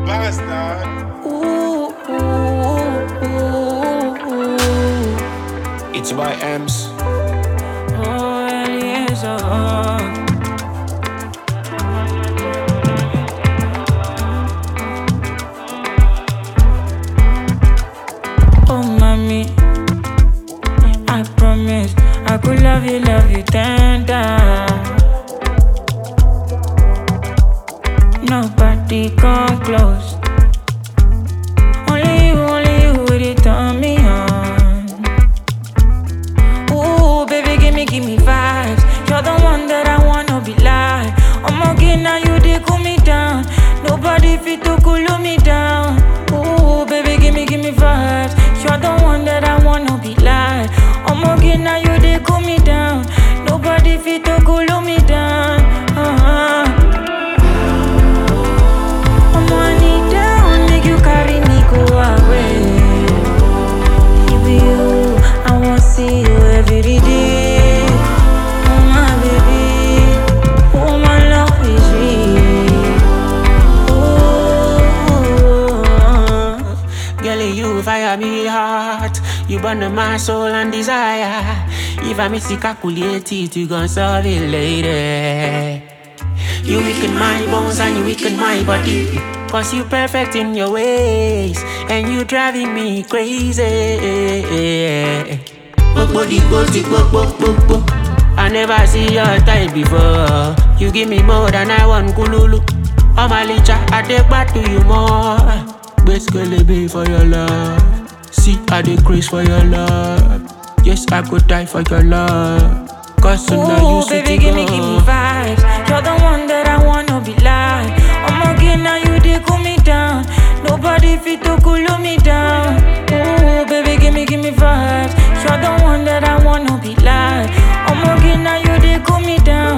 bastard. Ooh, ooh, ooh, ooh. It's by Ems. Oh, Eliezer. Oh, mommy, I promise I could love you tender. Nobody come close. Only you would it turn me on. Ooh, baby, give me vibes. You're the one that I wanna be like. I'm okay now, you they cool me down. Nobody fit to cool me down. Ooh, baby, give me vibes. You're the one that I wanna be like. I'm okay now, you they cool me down. Nobody fit to cool me down. I'm money down, make you carry me go away. If you, I want see you every day. Oh my baby, oh my love is real. Oh, Girl, you fire me heart. You burn my soul and desire. If I miss it, calculate it, you gon' solve it later. You weaken my bones and you weaken my body. Cause you perfect in your ways. And you driving me crazy. I never see your type before. You give me more than I want, Kululu. I'm a licha, I take back to you more. Basically be for your love. See, I decrease for your love. Yes, I could die for your love. Cause so now you see baby, give me vibes. You're the one that I wanna be like. I'm okay now, you they cool me down. Nobody fit to cool me down. Ooh, baby, give me vibes. You're the one that I wanna be like. I'm okay now, you they cool me down.